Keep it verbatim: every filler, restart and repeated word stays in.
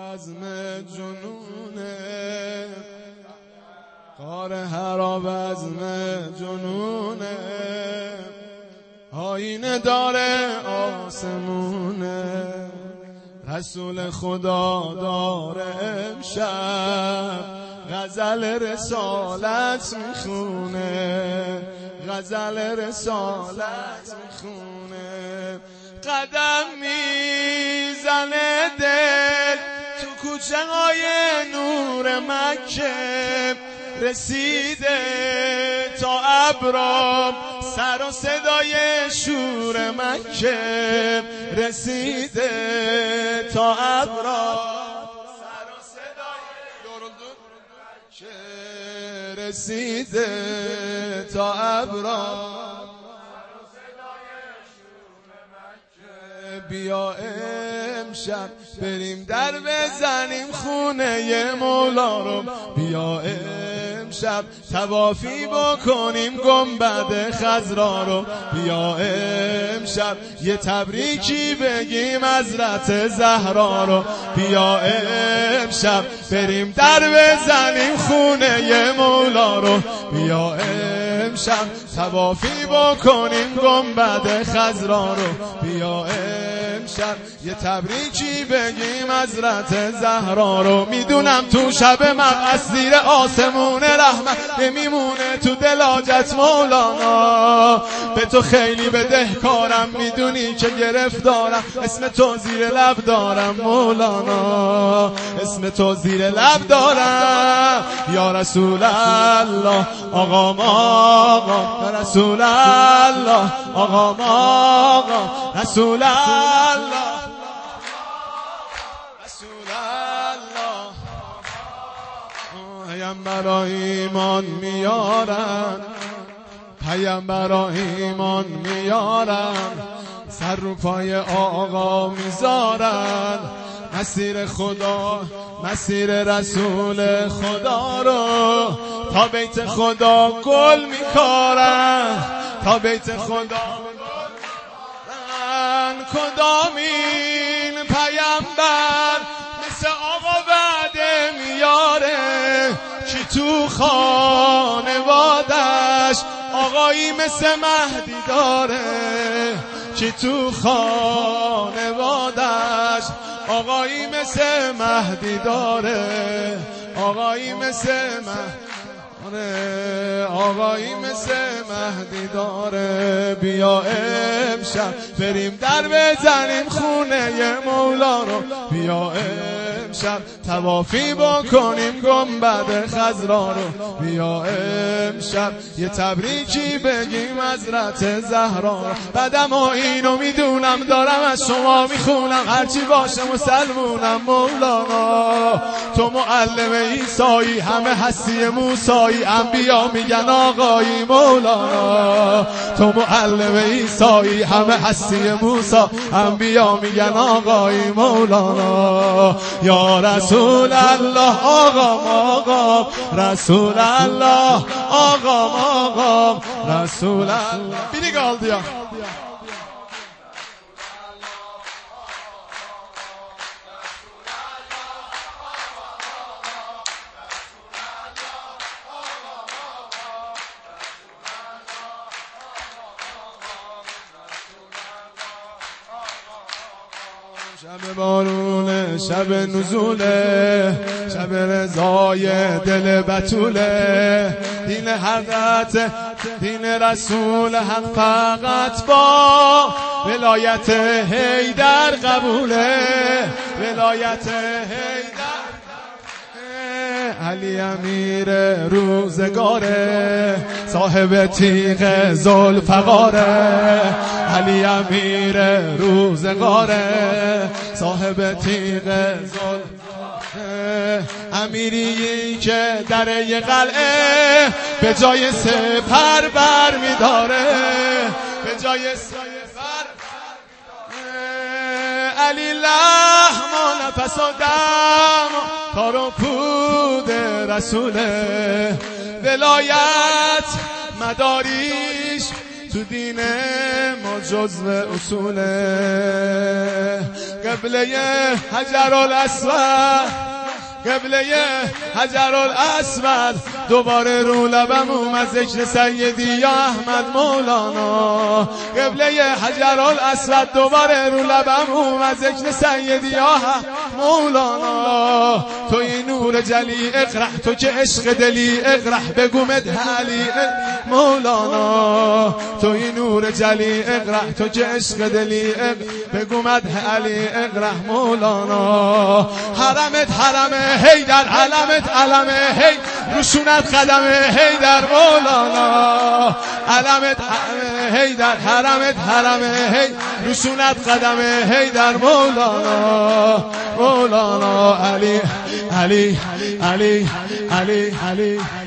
بزم جنونه، کار هر بزم جنونه، آینه داره آسمونه، رسول خدا داره امشب غزل رسالت میخونه، غزل رسالت میخونه. قدم میزنه دل تو کوچه های نور مکه، رسیده تا ابرام سر و صدای شور مکه، رسیده تا ابرام سر و صدای مکه، رسیده تا ابرام. بیا امشب بریم در بزنیم خونه مولا رو، بیا امشب طوافی بکنیم گنبد خضرا رو، بیا امشب یه تبریکی بگیم حضرت زهرا رو، بیا امشب بریم در بزنیم خونه مولا رو، بیا امشب طوافی بکنیم گنبد خضرا رو، بیا امشب یه تبریکی بگیم حضرت زهرا رو. میدونم تو شب مقعد زیر آسمون رحمت نمیمونه تو دل حاجت مولانا، به تو خیلی بدهکارم میدونی که گرفتارم، اسم تو زیر لب دارم مولانا، اسم تو زیر لب دارم. یا رسول الله آقا آقا، یا رسول الله آقا آقا، رسول الله رسول الله. پیامبرا ایمان میارن، پیامبرا ایمان میارن، سر رو پای آقا میذارن، مسیر خدا مسیر رسول خدا رو تا بیت خدا گل میکارن، تا بیت خدا کدامین پیامبر مثل آقا بعد میاره، کی تو خانوادش آقایی مثل مهدی داره، کی تو خانوادش آقایی مثل مهدی داره، آقایی مثل مهدی آقایی مثل مهدی داره. بیا امشب بریم در بزنیم خونه مولا رو، بیا امشب طوافی بکنیم گنبد خضرا رو، بیا امشب یه تبریکی بگیم حضرت زهرا رو. بعدم اینو میدونم دارم از شما میخونم، هرچی باشه مسلمونم مولانا، تو معلم عیسایی همه هستی موسایی، انبیا میگن آقایی مولانا، تو معلم عیسایی همه هستی موسی، انبیا میگن آقایی مولانا. یا رسول الله آقا آقا، رسول الله آقا آقا، رسول الله. Biri kaldı ya. شب بارونه، شب نزوله، شب رضای دل بتوله، دین حضرت دین رسول حق فقط با ولایت حیدر قبوله، ولایت حیدر. علی امیر روزگاره، صاحب تیغ ذوالفقاره، علی امیر روزگاره، صاحب تیغ ذوالفقاره، امیری که دره قلعه به جای سپر بر میداره، به جای سپر علی لحم و نفس و دم تار و پود رسوله، ولایت مداریش تو دین ما جزو اصوله. قبله حجر الاسود قبله حجر الاسود دوباره رو لبم اومد ذکر سیدی یا احمد مولانا قبله حجر الاسود دوباره رو لبم اومد ذکر سیدی یا مولانا توی نور جلی اقرح تو که عشق دلی اقرح بگو مدحلی مولانا توی نور جلی اقرح تو که عشق دلی بگو مدحلی اقرح مولانا حرمت حرمه هیدر علمت علمه هی رسونت قدمه هیدر مولانا علمت علمه هیدر حرمت حرمه هی رسونت قدمه هیدر مولانا مولانا علی علی علی علی علی